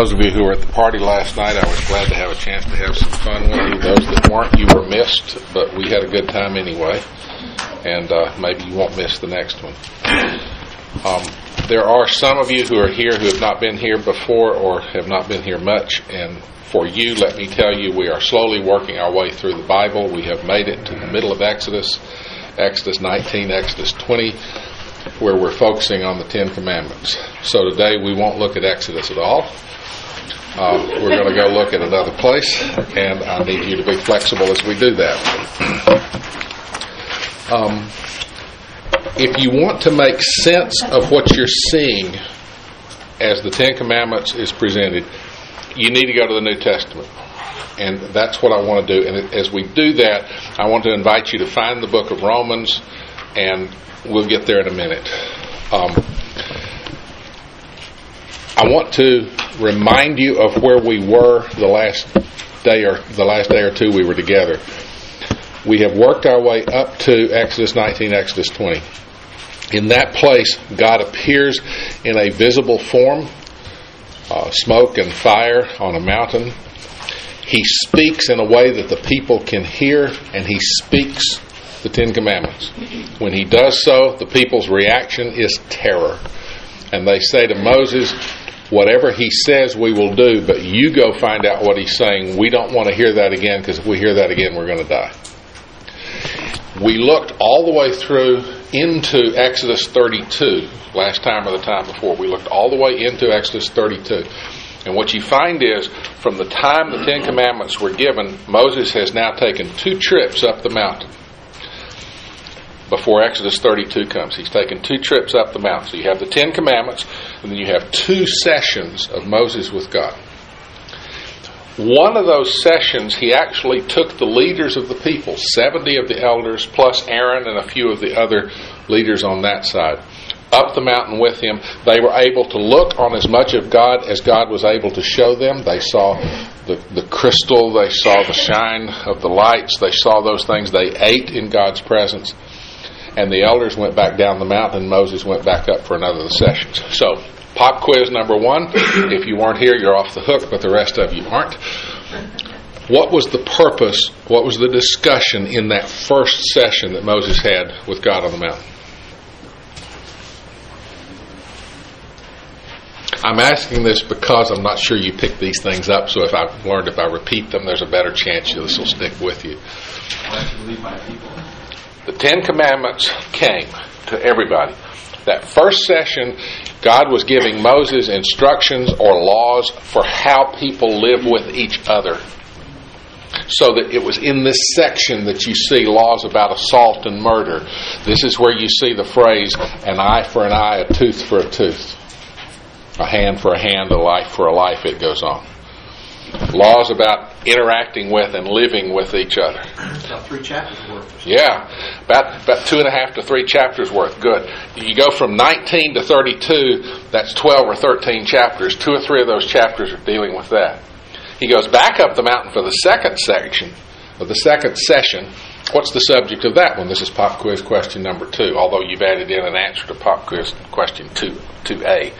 those of you who were at the party last night, I was glad to have a chance to have some fun with you. Those that weren't, you were missed, but we had a good time anyway, and maybe you won't miss the next one. There are some of you who are here who have not been here before or have not been here much, and for you, let me tell you, we are slowly working our way through the Bible. We have made it to the middle of Exodus, Exodus 19, Exodus 20, where we're focusing on the Ten Commandments. So today we won't look at Exodus at all. We're going to go look at another place, and I need you to be flexible as we do that. If you want to make sense of what you're seeing as the Ten Commandments is presented, you need to go to the New Testament. And that's what I want to do. And as we do that, I want to invite you to find the book of Romans, and we'll get there in a minute. I want to remind you of where we were the last day or two we were together. We have worked our way up to Exodus 19, Exodus 20. In that place, God appears in a visible form, smoke and fire on a mountain. He speaks in a way that the people can hear, and He speaks the Ten Commandments. When He does so, the people's reaction is terror. And they say to Moses, whatever He says we will do, but you go find out what He's saying. We don't want to hear that again, because if we hear that again, we're going to die. We looked all the way through into Exodus 32, last time or the time before. We looked all the way into Exodus 32. And what you find is, from the time the Ten Commandments were given, Moses has now taken 2 trips up the mountain before Exodus 32 comes. He's taken 2 trips up the mountain. So you have the Ten Commandments, and then you have 2 sessions of Moses with God. One of those sessions, he actually took the leaders of the people, 70 of the elders, plus Aaron and a few of the other leaders on that side, up the mountain with him. They were able to look on as much of God as God was able to show them. They saw the crystal, they saw the shine of the lights, they saw those things. They ate in God's presence. And the elders went back down the mountain, and Moses went back up for another of the sessions. So, pop quiz number 1. If you weren't here, you're off the hook, but the rest of you aren't. What was the purpose, what was the discussion in that first session that Moses had with God on the mountain? I'm asking this because I'm not sure you pick these things up, so if I've learned if I repeat them, there's a better chance this will stick with you. The Ten Commandments came to everybody. That first session, God was giving Moses instructions or laws for how people live with each other. So that it was in this section that you see laws about assault and murder. This is where you see the phrase, an eye for an eye, a tooth for a tooth. A hand for a hand, a life for a life, it goes on. Laws about interacting with and living with each other. About 3 chapters worth. Yeah, about 2.5 to 3 chapters worth. Good. You go from 19 to 32, that's 12 or 13 chapters. 2 or 3 of those chapters are dealing with that. He goes back up the mountain for the second section, of the second session. What's the subject of that one? This is pop quiz question number 2, although you've added in an answer to pop quiz question 2A.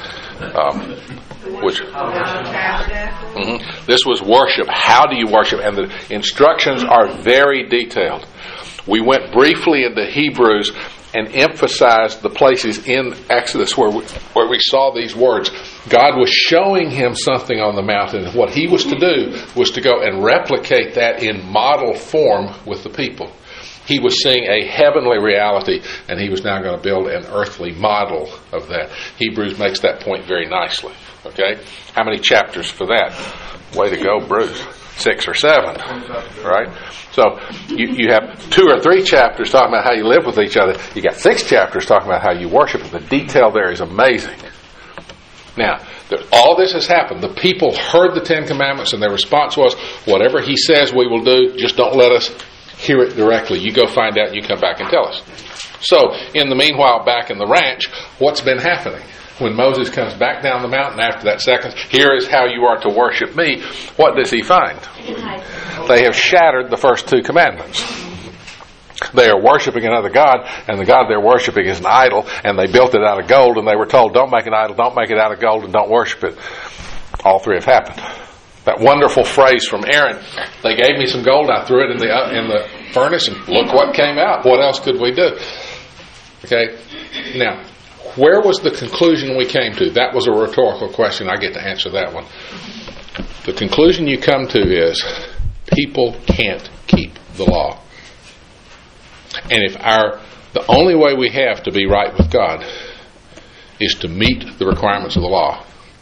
This was worship. How do you worship? And the instructions are very detailed. We went briefly into Hebrews and emphasized the places in Exodus where we saw these words. God was showing him something on the mountain. What he was to do was to go and replicate that in model form with the people. He was seeing a heavenly reality, and he was now going to build an earthly model of that. Hebrews makes that point very nicely. Okay? How many chapters for that? Way to go, Bruce. 6 or 7. Right? So, you have 2 or 3 chapters talking about how you live with each other. You got 6 chapters talking about how you worship. The detail there is amazing. Now, all this has happened. The people heard the Ten Commandments, and their response was, whatever he says we will do, just don't let us hear it directly. You go find out and you come back and tell us. So, in the meanwhile, back in the ranch, what's been happening? When Moses comes back down the mountain after that second, here is how you are to worship me, what does he find? They have shattered the first 2 commandments. They are worshiping another god, and the god they're worshiping is an idol, and they built it out of gold, and they were told, don't make an idol, don't make it out of gold, and don't worship it. All three have happened. That wonderful phrase from Aaron, they gave me some gold, I threw it in the furnace, and look what came out. What else could we do? Okay? Now, where was the conclusion we came to? That was a rhetorical question. I get to answer that one. The conclusion you come to is people can't keep the law. And if the only way we have to be right with God is to meet the requirements of the law,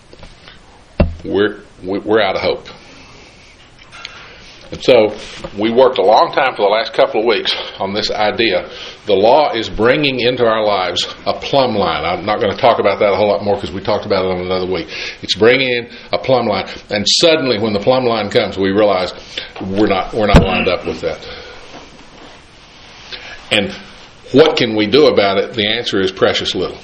we're out of hope. And so we worked a long time for the last couple of weeks on this idea. The law is bringing into our lives a plumb line. I'm not going to talk about that a whole lot more because we talked about it on another week. It's bringing in a plumb line, and suddenly when the plumb line comes, we realize we're not lined up with that. And what can we do about it? The answer is precious little.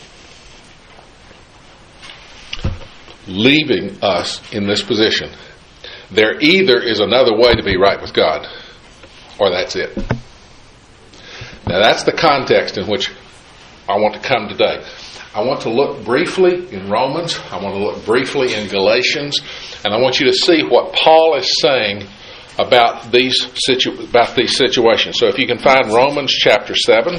Leaving us in this position, there either is another way to be right with God, or that's it. Now that's the context in which I want to come today. I want to look briefly in Romans, I want to look briefly in Galatians, and I want you to see what Paul is saying about these situations. So if you can find Romans chapter 7.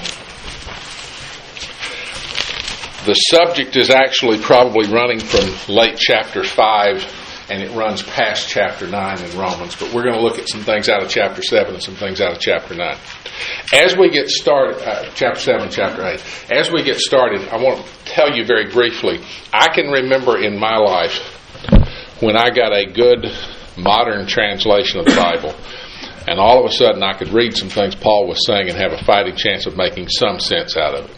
The subject is actually probably running from late chapter 5 and it runs past chapter 9 in Romans, but we're going to look at some things out of chapter 7 and some things out of chapter 9. As we get started, chapter 7, chapter 8, as we get started, I want to tell you very briefly, I can remember in my life when I got a good modern translation of the Bible, and all of a sudden I could read some things Paul was saying and have a fighting chance of making some sense out of it.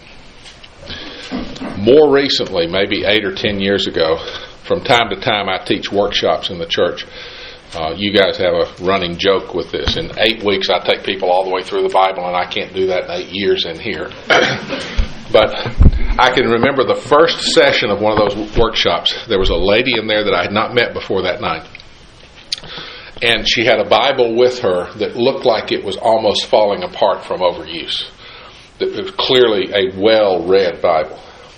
More recently, maybe 8 or 10 years ago, from time to time I teach workshops in the church. You guys have a running joke with this. In 8 weeks I take people all the way through the Bible, and I can't do that in 8 years in here. But I can remember the first session of one of those workshops. There was a lady in there that I had not met before that night. And she had a Bible with her that looked like it was almost falling apart from overuse. It was clearly a well-read Bible.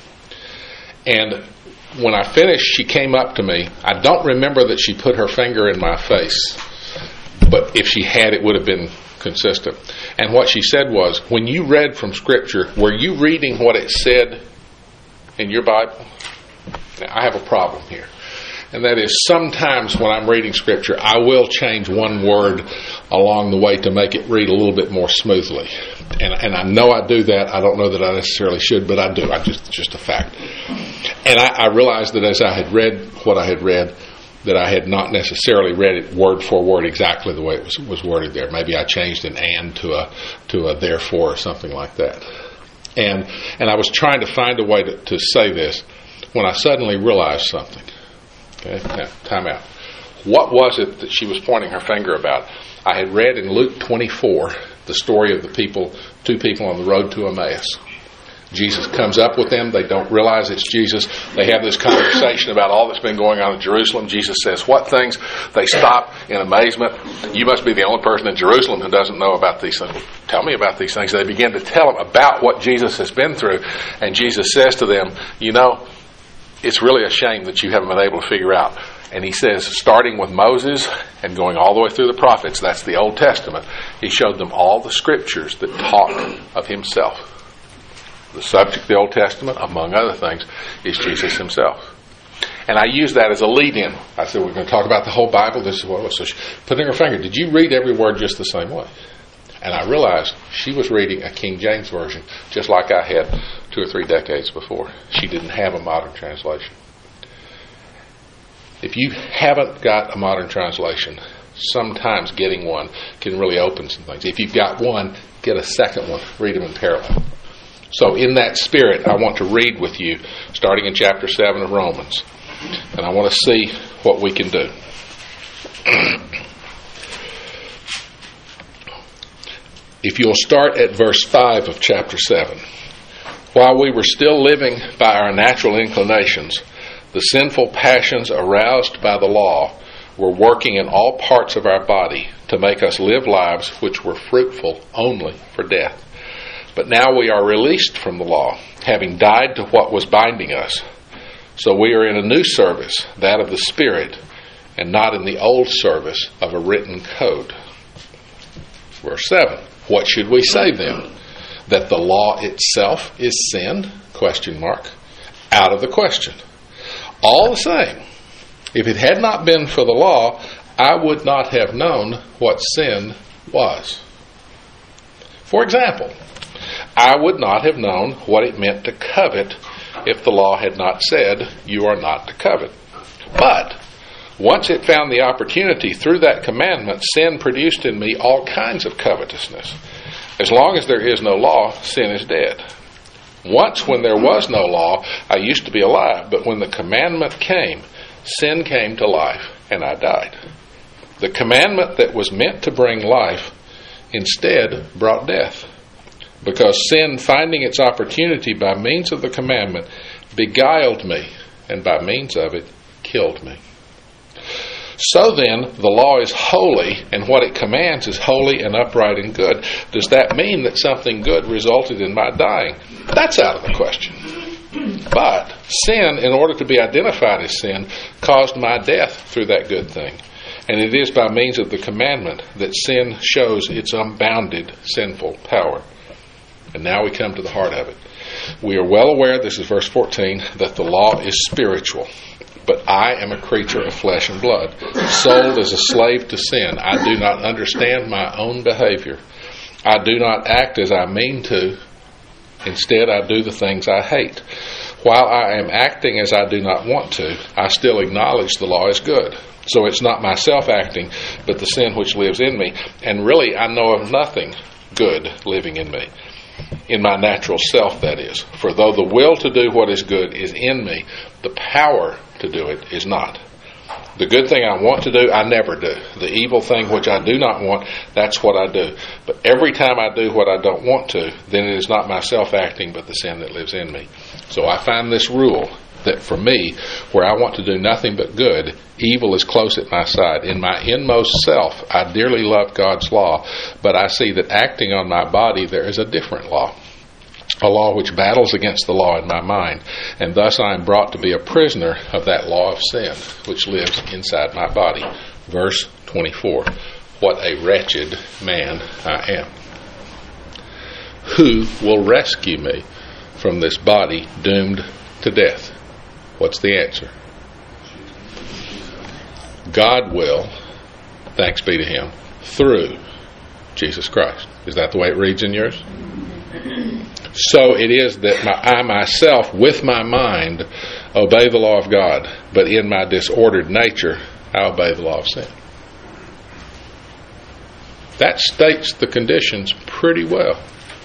And when I finished, she came up to me. I don't remember that she put her finger in my face, but if she had, it would have been consistent. And what she said was, when you read from Scripture, were you reading what it said in your Bible? Now, I have a problem here. And that is, sometimes when I'm reading Scripture, I will change one word along the way to make it read a little bit more smoothly. And I know I do that. I don't know that I necessarily should, but I do. It's just a fact. And I realized that as I had read what I had read, that I had not necessarily read it word for word exactly the way it was worded there. Maybe I changed an "and" to a "therefore" or something like that. And I was trying to find a way to say this when I suddenly realized something. Okay, now, time out. What was it that she was pointing her finger about? I had read in Luke 24 the story of two people on the road to Emmaus. Jesus comes up with them. They don't realize it's Jesus. They have this conversation about all that's been going on in Jerusalem. Jesus says, what things? They stop in amazement. You must be the only person in Jerusalem who doesn't know about these things. Tell me about these things. They begin to tell him about what Jesus has been through. And Jesus says to them, it's really a shame that you haven't been able to figure out. And he says, starting with Moses and going all the way through the prophets, that's the Old Testament, he showed them all the scriptures that talk of himself. The subject of the Old Testament, among other things, is Jesus himself. And I use that as a lead-in. I said, we're going to talk about the whole Bible. This is what it was. So she put in her finger, did you read every word just the same way? And I realized she was reading a King James Version, just like I had 2 or 3 decades before. She didn't have a modern translation. If you haven't got a modern translation, sometimes getting one can really open some things. If you've got one, get a second one. Read them in parallel. So in that spirit, I want to read with you, starting in chapter 7 of Romans. And I want to see what we can do. If you'll start at verse 5 of chapter 7. While we were still living by our natural inclinations, the sinful passions aroused by the law were working in all parts of our body to make us live lives which were fruitful only for death. But now we are released from the law, having died to what was binding us. So we are in a new service, that of the Spirit, and not in the old service of a written code. Verse 7. What should we say then? That the law itself is sin? ? Out of the question. All the same, if it had not been for the law, I would not have known what sin was. For example, I would not have known what it meant to covet if the law had not said, you are not to covet. But once it found the opportunity through that commandment, sin produced in me all kinds of covetousness. As long as there is no law, sin is dead. Once when there was no law, I used to be alive, but when the commandment came, sin came to life and I died. The commandment that was meant to bring life instead brought death, because sin, finding its opportunity by means of the commandment, beguiled me, and by means of it killed me. So then, the law is holy, and what it commands is holy and upright and good. Does that mean that something good resulted in my dying? That's out of the question. But sin, in order to be identified as sin, caused my death through that good thing. And it is by means of the commandment that sin shows its unbounded sinful power. And now we come to the heart of it. We are well aware, this is verse 14, that the law is spiritual. But I am a creature of flesh and blood, sold as a slave to sin. I do not understand my own behavior. I do not act as I mean to. Instead, I do the things I hate. While I am acting as I do not want to, I still acknowledge the law is good. So it's not myself acting, but the sin which lives in me. And really, I know of nothing good living in me. In my natural self, that is. For though the will to do what is good is in me, the power to do it is not. The good thing I want to do, I never do. The evil thing which I do not want, that's what I do. But every time I do what I don't want to, then it is not myself acting, but the sin that lives in me. So I find this rule that for me, where I want to do nothing but good, evil is close at my side. In my inmost self, I dearly love God's law, but I see that acting on my body, there is a different law. A law which battles against the law in my mind, and thus I am brought to be a prisoner of that law of sin which lives inside my body. Verse 24. What a wretched man I am. Who will rescue me from this body doomed to death? What's the answer? God will, thanks be to Him, through Jesus Christ. Is that the way it reads in yours? So it is that I myself, with my mind, obey the law of God, but in my disordered nature, I obey the law of sin. That states the conditions pretty well.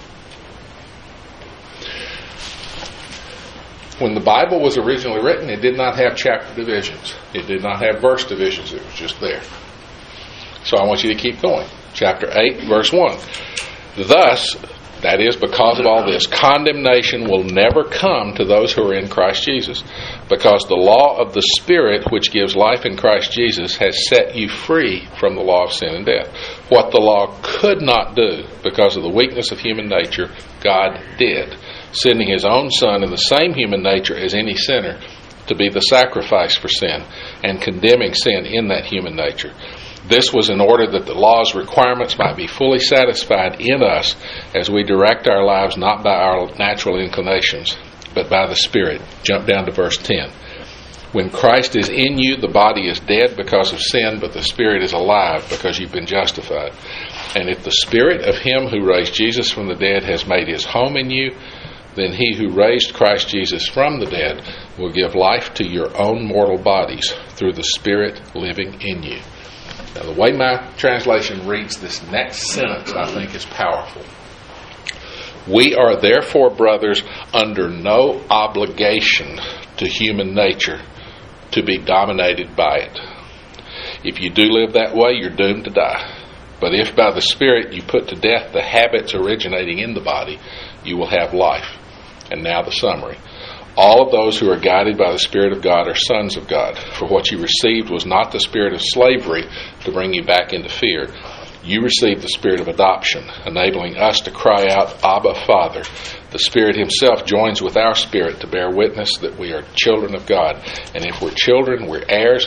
When the Bible was originally written, it did not have chapter divisions. It did not have verse divisions. It was just there. So I want you to keep going. Chapter 8, verse 1. Thus, that is, because of all this, condemnation will never come to those who are in Christ Jesus, because the law of the Spirit which gives life in Christ Jesus has set you free from the law of sin and death. What the law could not do because of the weakness of human nature, God did, sending His own Son in the same human nature as any sinner to be the sacrifice for sin and condemning sin in that human nature. This was in order that the law's requirements might be fully satisfied in us as we direct our lives not by our natural inclinations, but by the Spirit. Jump down to verse 10. When Christ is in you, the body is dead because of sin, but the Spirit is alive because you've been justified. And if the Spirit of Him who raised Jesus from the dead has made His home in you, then He who raised Christ Jesus from the dead will give life to your own mortal bodies through the Spirit living in you. Now, the way my translation reads this next sentence, I think, is powerful. We are therefore, brothers, under no obligation to human nature to be dominated by it. If you do live that way, you're doomed to die. But if by the Spirit you put to death the habits originating in the body, you will have life. And now the summary. All of those who are guided by the Spirit of God are sons of God. For what you received was not the spirit of slavery to bring you back into fear. You received the spirit of adoption, enabling us to cry out, Abba, Father. The Spirit Himself joins with our spirit to bear witness that we are children of God. And if we're children, we're heirs,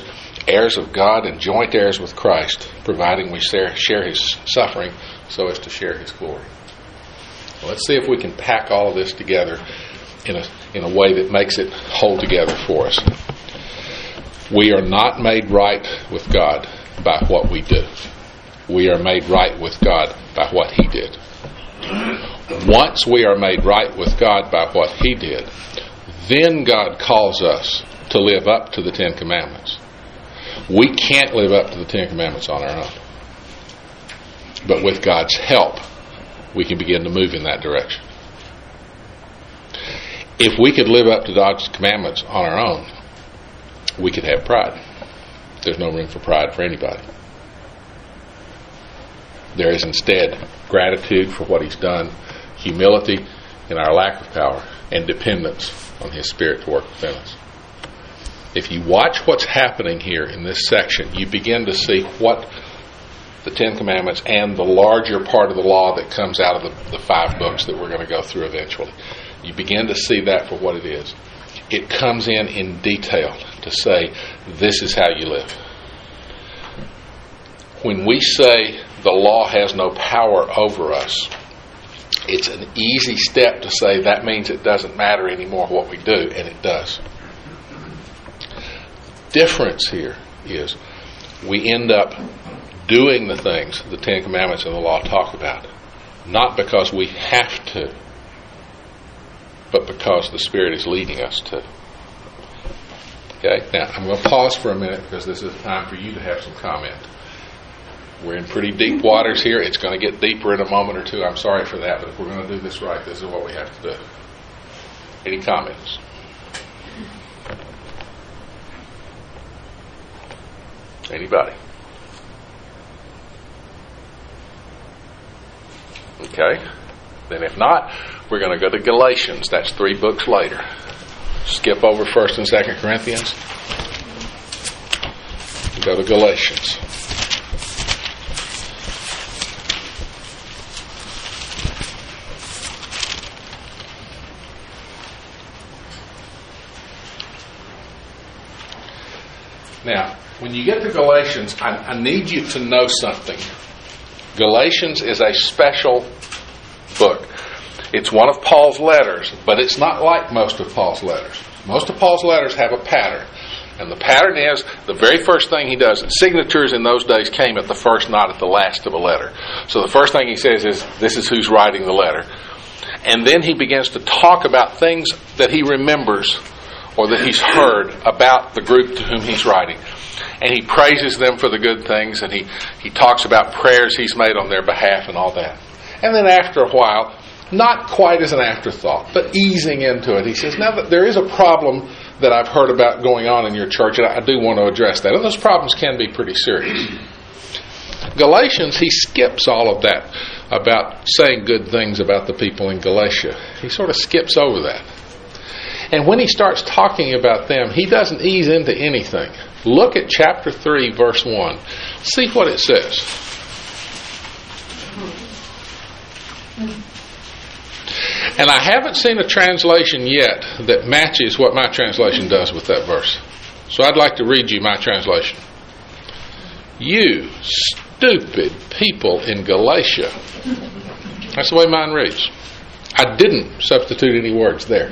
heirs of God and joint heirs with Christ, providing we share His suffering so as to share His glory. Let's see if we can pack all of this together in a way that makes it hold together for us. We are not made right with God by what we do. We are made right with God by what He did. Once we are made right with God by what He did, then God calls us to live up to the Ten Commandments. We can't live up to the Ten Commandments on our own. But with God's help, we can begin to move in that direction. If we could live up to God's commandments on our own, we could have pride. There's no room for pride for anybody. There is instead gratitude for what He's done, humility in our lack of power, and dependence on His Spirit to work within us. If you watch what's happening here in this section, you begin to see what the Ten Commandments and the larger part of the law that comes out of the 5 books that we're going to go through eventually. You begin to see that for what it is. It comes in detail to say, this is how you live. When we say the law has no power over us, it's an easy step to say that means it doesn't matter anymore what we do, and it does. Difference here is we end up doing the things the Ten Commandments and the law talk about, not because we have to, but because the Spirit is leading us to. Okay, now I'm going to pause for a minute because this is a time for you to have some comment. We're in pretty deep waters here. It's going to get deeper in a moment or two. I'm sorry for that, but if we're going to do this right, this is what we have to do. Any comments? Anybody? Okay. Then if not, we're going to go to Galatians. That's 3 books later. Skip over 1st and 2nd Corinthians. Go to Galatians. Now, when you get to Galatians, I need you to know something. Galatians is a special book. It's one of Paul's letters, but it's not like most of Paul's letters. Most of Paul's letters have a pattern. And the pattern is, the very first thing he does, signatures in those days came at the first, not at the last of a letter. So the first thing he says is, this is who's writing the letter. And then he begins to talk about things that he remembers or that he's heard about the group to whom he's writing. And he praises them for the good things, and he talks about prayers he's made on their behalf and all that. And then after a while, not quite as an afterthought, but easing into it, he says, now that there is a problem that I've heard about going on in your church, and I do want to address that. And those problems can be pretty serious. Galatians, he skips all of that about saying good things about the people in Galatia. He sort of skips over that. And when he starts talking about them, he doesn't ease into anything. Look at chapter 3, verse 1. See what it says. And I haven't seen a translation yet that matches what my translation does with that verse. So I'd like to read you my translation. You stupid people in Galatia. That's the way mine reads. I didn't substitute any words there.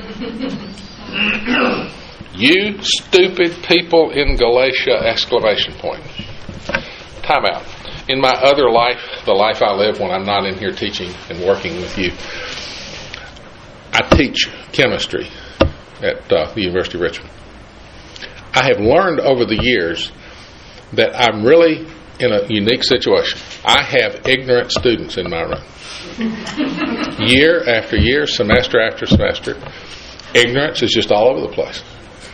You stupid people in Galatia, exclamation point. Time out. In my other life, the life I live when I'm not in here teaching and working with you, I teach chemistry at the University of Richmond. I have learned over the years that I'm really in a unique situation. I have ignorant students in my room. Year after year, semester after semester, ignorance is just all over the place.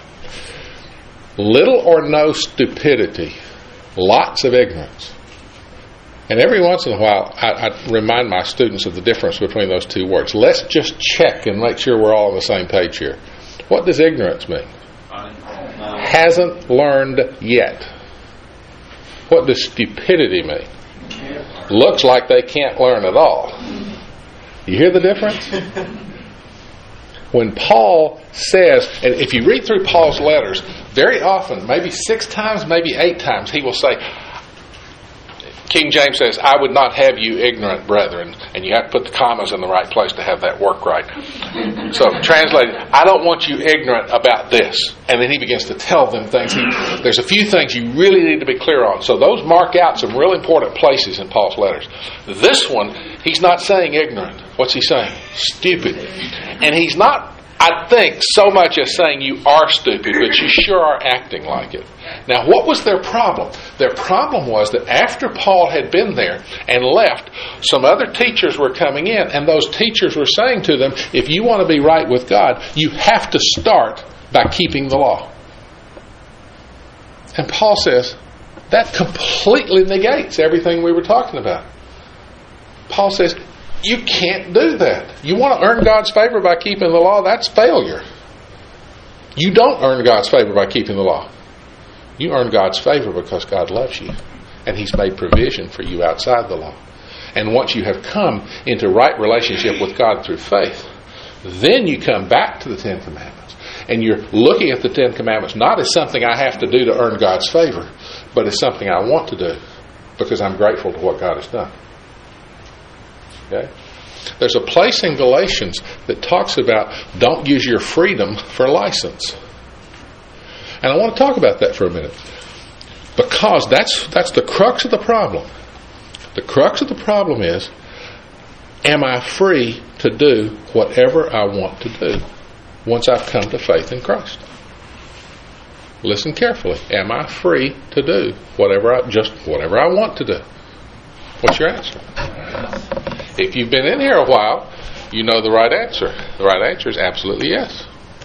Little or no stupidity, lots of ignorance. And every once in a while, I remind my students of the difference between those two words. Let's just check and make sure we're all on the same page here. What does ignorance mean? Hasn't learned yet. What does stupidity mean? Looks like they can't learn at all. You hear the difference? when Paul says, and if you read through Paul's letters, very often, maybe 6 times, maybe 8 times, he will say, King James says, I would not have you ignorant, brethren. And you have to put the commas in the right place to have that work right. So, translated, I don't want you ignorant about this. And then he begins to tell them things. There's a few things you really need to be clear on. So those mark out some real important places in Paul's letters. This one, he's not saying ignorant. What's he saying? Stupid. And he's not, I think, so much as saying you are stupid, but you sure are acting like it. Now, what was their problem? Their problem was that after Paul had been there and left, some other teachers were coming in, and those teachers were saying to them, if you want to be right with God, you have to start by keeping the law. And Paul says, that completely negates everything we were talking about. Paul says, you can't do that. You want to earn God's favor by keeping the law? That's failure. You don't earn God's favor by keeping the law. You earn God's favor because God loves you. And He's made provision for you outside the law. And once you have come into right relationship with God through faith, then you come back to the 10 Commandments. And you're looking at the 10 Commandments not as something I have to do to earn God's favor, but as something I want to do because I'm grateful to what God has done. Okay? There's a place in Galatians that talks about don't use your freedom for license. And I want to talk about that for a minute. Because that's the crux of the problem. The crux of the problem is, am I free to do whatever I want to do once I've come to faith in Christ? Listen carefully. Am I free to do whatever I want to do? What's your answer? If you've been in here a while, you know the right answer. The right answer is absolutely yes.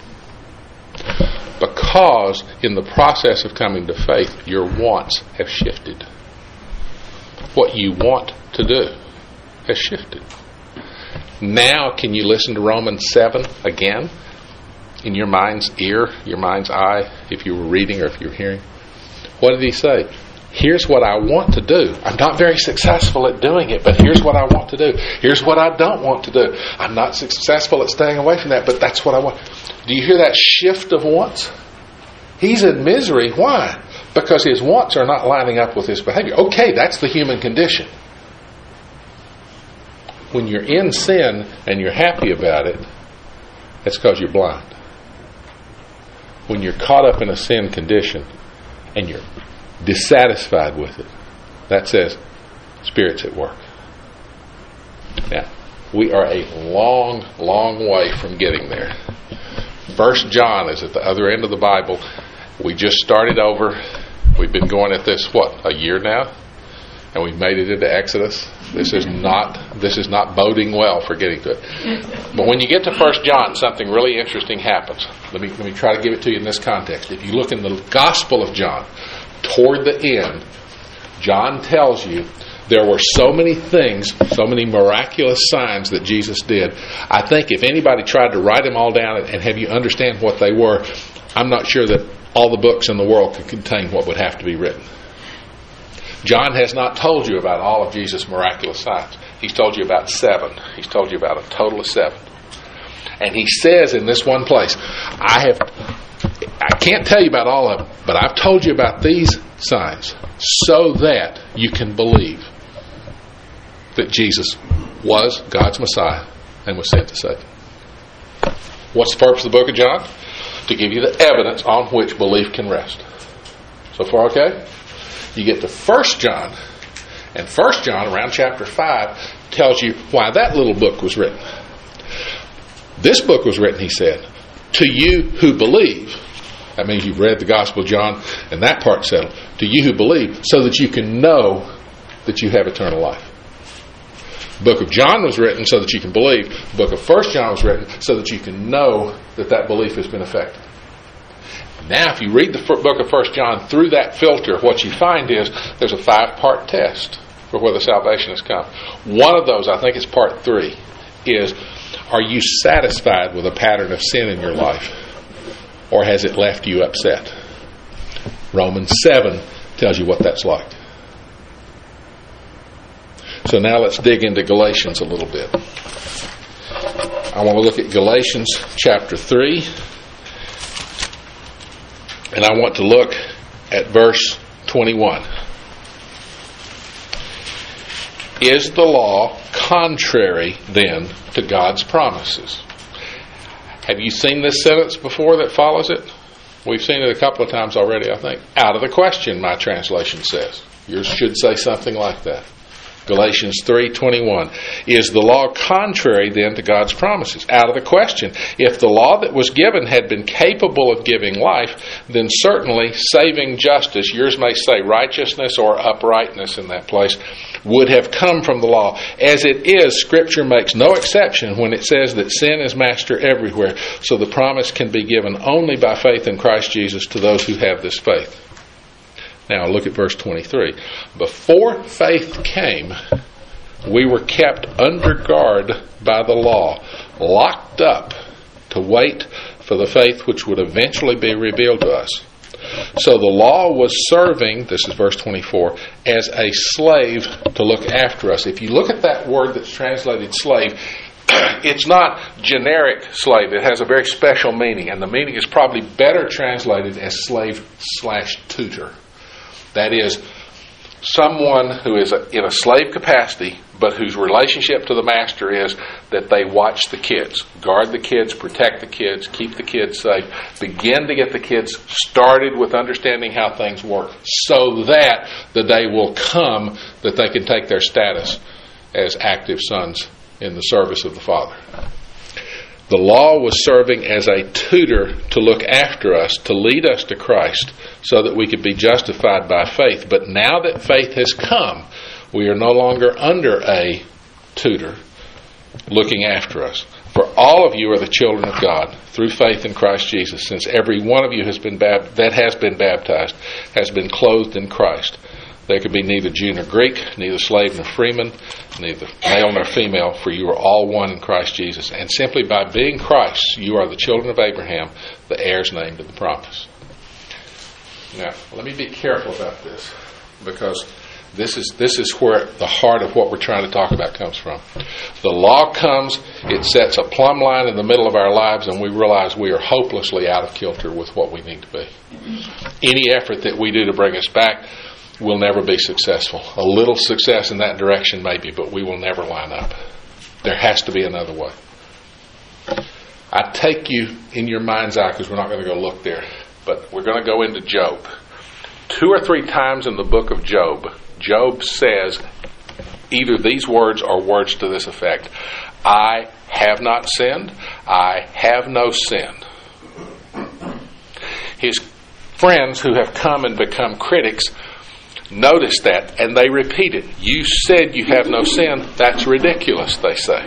Because in the process of coming to faith, your wants have shifted. What you want to do has shifted. Now, can you listen to Romans 7 again? In your mind's ear, your mind's eye, if you were reading or if you were hearing. What did he say? Here's what I want to do. I'm not very successful at doing it, but here's what I want to do. Here's what I don't want to do. I'm not successful at staying away from that, but that's what I want. Do you hear that shift of wants? He's in misery. Why? Because his wants are not lining up with his behavior. Okay, that's the human condition. When you're in sin and you're happy about it, it's because you're blind. When you're caught up in a sin condition and you're dissatisfied with it, that says Spirit's at work. Now, we are a long, long way from getting there. 1 John is at the other end of the Bible. We just started over. We've been going at this, a year now? And we've made it into Exodus. This is not boding well for getting to it. But when you get to 1 John, something really interesting happens. Let me try to give it to you in this context. If you look in the Gospel of John, toward the end, John tells you there were so many things, so many miraculous signs that Jesus did. I think if anybody tried to write them all down and have you understand what they were, I'm not sure that all the books in the world could contain what would have to be written. John has not told you about all of Jesus' miraculous signs. He's told you about 7. He's told you about a total of 7. And he says in this one place, I can't tell you about all of them, but I've told you about these signs so that you can believe that Jesus was God's Messiah and was sent to save you. What's the purpose of the book of John? To give you the evidence on which belief can rest. So far, okay? You get to 1 John, and 1 John, around chapter 5, tells you why that little book was written. This book was written, he said, to you who believe. That means you've read the Gospel of John, and that part's settled. To you who believe, so that you can know that you have eternal life. The book of John was written so that you can believe. The book of 1 John was written so that you can know that that belief has been effective. Now, if you read the book of 1 John through that filter, what you find is there's a 5-part test for whether salvation has come. One of those, I think it's part 3, is, are you satisfied with a pattern of sin in your life? Or has it left you upset? Romans 7 tells you what that's like. So now let's dig into Galatians a little bit. I want to look at Galatians chapter 3. And I want to look at verse 21. Is the law contrary then to God's promises? Have you seen this sentence before that follows it? We've seen it a couple of times already, I think. Out of the question, my translation says. Yours should say something like that. Galatians 3:21. Is the law contrary then to God's promises? Out of the question. If the law that was given had been capable of giving life, then certainly saving justice, yours may say righteousness or uprightness in that place, would have come from the law. As it is, Scripture makes no exception when it says that sin is master everywhere, so the promise can be given only by faith in Christ Jesus to those who have this faith. Now look at verse 23. Before faith came, we were kept under guard by the law, locked up to wait for the faith which would eventually be revealed to us. So the law was serving, this is verse 24, as a slave to look after us. If you look at that word that's translated slave, it's not generic slave. It has a very special meaning, and the meaning is probably better translated as slave/tutor. That is, someone who is in a slave capacity, but whose relationship to the master is that they watch the kids, guard the kids, protect the kids, keep the kids safe, begin to get the kids started with understanding how things work, so that the day will come that they can take their status as active sons in the service of the Father. The law was serving as a tutor to look after us, to lead us to Christ, so that we could be justified by faith. But now that faith has come, we are no longer under a tutor looking after us. For all of you are the children of God through faith in Christ Jesus, since every one of you has been baptized has been clothed in Christ. There could be neither Jew nor Greek, neither slave nor freeman, neither male nor female, for you are all one in Christ Jesus. And simply by being Christ, you are the children of Abraham, the heirs named in the promise. Now, let me be careful about this, because this is where the heart of what we're trying to talk about comes from. The law comes, it sets a plumb line in the middle of our lives, and we realize we are hopelessly out of kilter with what we need to be. Any effort that we do to bring us back will never be successful. A little success in that direction maybe, but we will never line up. There has to be another way. I take you in your mind's eye, because we're not going to go look there, but we're going to go into Job. 2 or 3 times in the book of Job, Job says either these words or words to this effect: I have not sinned, I have no sin. His friends who have come and become critics notice that, and they repeat it. You said you have no sin. That's ridiculous, they say.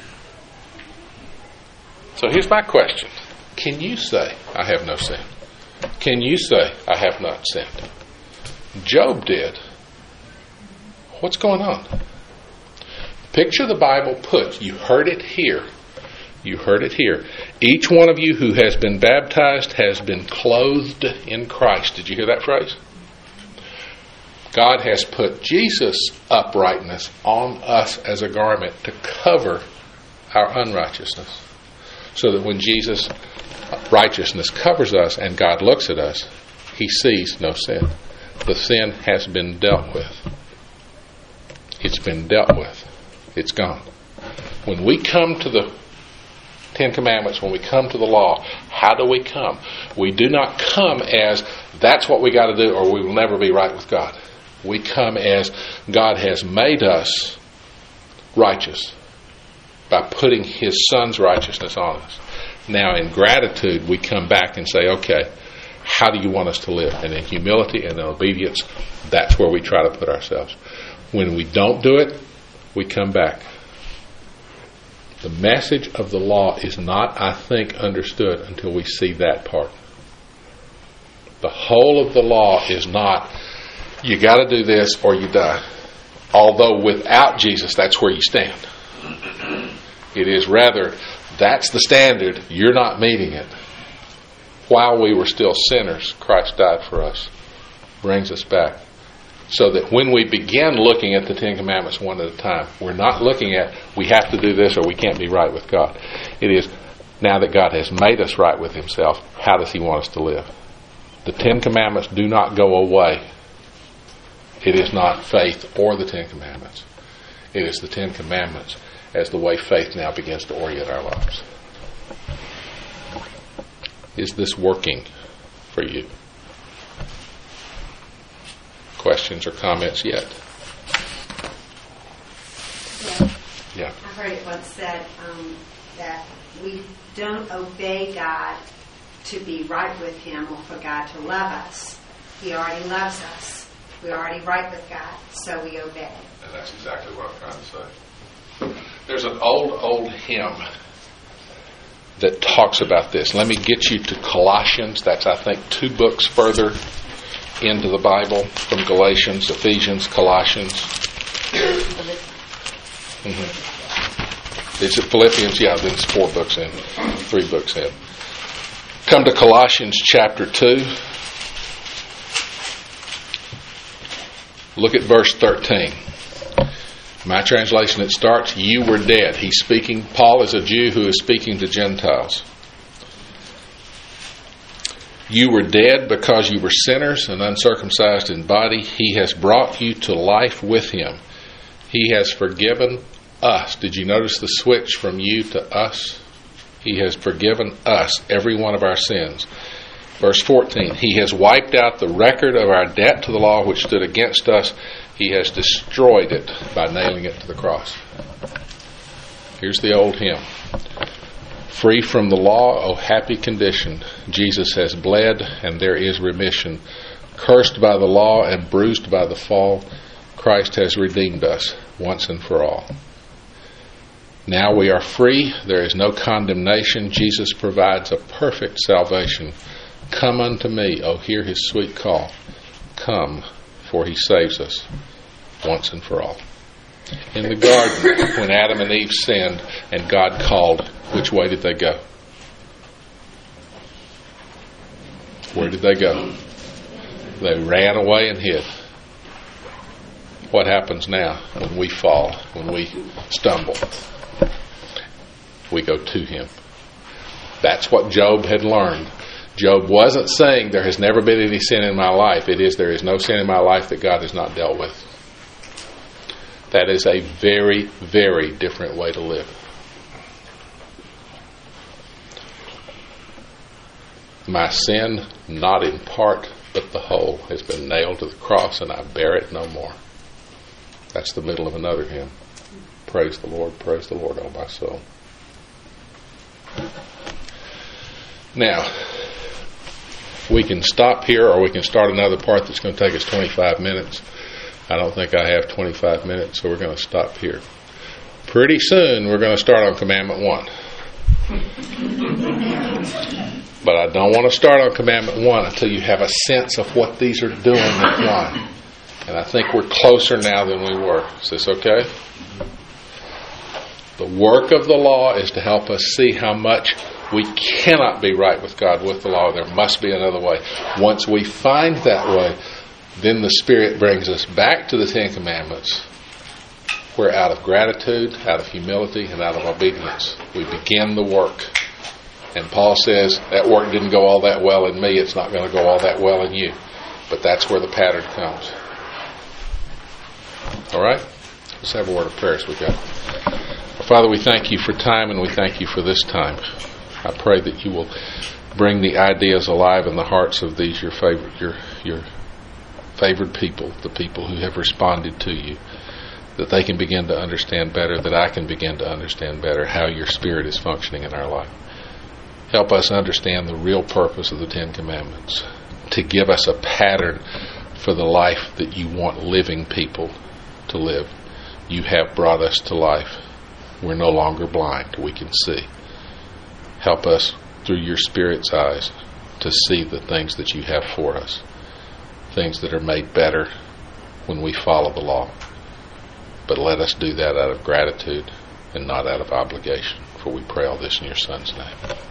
So here's my question. Can you say, I have no sin? Can you say, I have not sinned? Job did. What's going on? Picture the Bible put. You heard it here. You heard it here. Each one of you who has been baptized has been clothed in Christ. Did you hear that phrase? God has put Jesus' uprightness on us as a garment to cover our unrighteousness, so that when Jesus' righteousness covers us and God looks at us, He sees no sin. The sin has been dealt with. It's been dealt with. It's gone. When we come to the Ten Commandments, when we come to the law, how do we come? We do not come as that's what we got to do or we will never be right with God. We come as God has made us righteous by putting His Son's righteousness on us. Now in gratitude we come back and say, okay, how do you want us to live? And in humility and in obedience, that's where we try to put ourselves. When we don't do it, we come back. The message of the law is not, I think, understood until we see that part. The whole of the law is not, you got to do this or you die. Although without Jesus, that's where you stand. It is rather, that's the standard, you're not meeting it. While we were still sinners, Christ died for us. Brings us back. So that when we begin looking at the Ten Commandments one at a time, we're not looking at we have to do this or we can't be right with God. It is, now that God has made us right with Himself, how does He want us to live? The Ten Commandments do not go away. It is not faith or the Ten Commandments. It is the Ten Commandments as the way faith now begins to orient our lives. Is this working for you? Questions or comments yet? Yeah. I heard it once said that we don't obey God to be right with Him or for God to love us. He already loves us. We're already right with God, so we obey. And that's exactly what I'm trying to say. There's an old hymn that talks about this. Let me get you to Colossians. That's, I think, 2 books further into the Bible from Galatians, Ephesians, Colossians. Is it Philippians? Yeah, then it's 4 books in, 3 books in. Come to Colossians chapter 2. Look at verse 13. My translation, it starts, you were dead. He's speaking, Paul is a Jew who is speaking to Gentiles. You were dead because you were sinners and uncircumcised in body. He has brought you to life with Him. He has forgiven us. Did you notice the switch from you to us? He has forgiven us every one of our sins. Verse 14, He has wiped out the record of our debt to the law which stood against us. He has destroyed it by nailing it to the cross. Here's the old hymn. Free from the law, oh happy condition. Jesus has bled and there is remission. Cursed by the law and bruised by the fall, Christ has redeemed us once and for all. Now we are free. There is no condemnation. Jesus provides a perfect salvation. Come unto me. Oh, hear His sweet call. Come, for He saves us once and for all. In the garden, when Adam and Eve sinned and God called, which way did they go? Where did they go? They ran away and hid. What happens now when we fall, when we stumble? We go to Him. That's what Job had learned. Job wasn't saying there has never been any sin in my life. It is, there is no sin in my life that God has not dealt with. That is a very, very different way to live. My sin, not in part, but the whole, has been nailed to the cross, and I bear it no more. That's the middle of another hymn. Praise the Lord, oh my soul. Now, we can stop here or we can start another part that's going to take us 25 minutes. I don't think I have 25 minutes, so we're going to stop here. Pretty soon we're going to start on Commandment 1. But I don't want to start on Commandment 1 until you have a sense of what these are doing and why. And I think we're closer now than we were. Is this okay? The work of the law is to help us see how much we cannot be right with God with the law. There must be another way. Once we find that way, then the Spirit brings us back to the Ten Commandments, where out of gratitude, out of humility, and out of obedience, we begin the work. And Paul says, that work didn't go all that well in me, it's not going to go all that well in you. But that's where the pattern comes. All right? Let's have a word of prayer as we go. Father, we thank You for time, and we thank You for this time. I pray that You will bring the ideas alive in the hearts of these your favored people, the people who have responded to You, that they can begin to understand better, that I can begin to understand better how Your Spirit is functioning in our life. Help us understand the real purpose of the Ten Commandments, to give us a pattern for the life that You want living people to live. You have brought us to life. We're no longer blind. We can see. Help us through Your Spirit's eyes to see the things that You have for us, things that are made better when we follow the law. But let us do that out of gratitude and not out of obligation. For we pray all this in Your Son's name.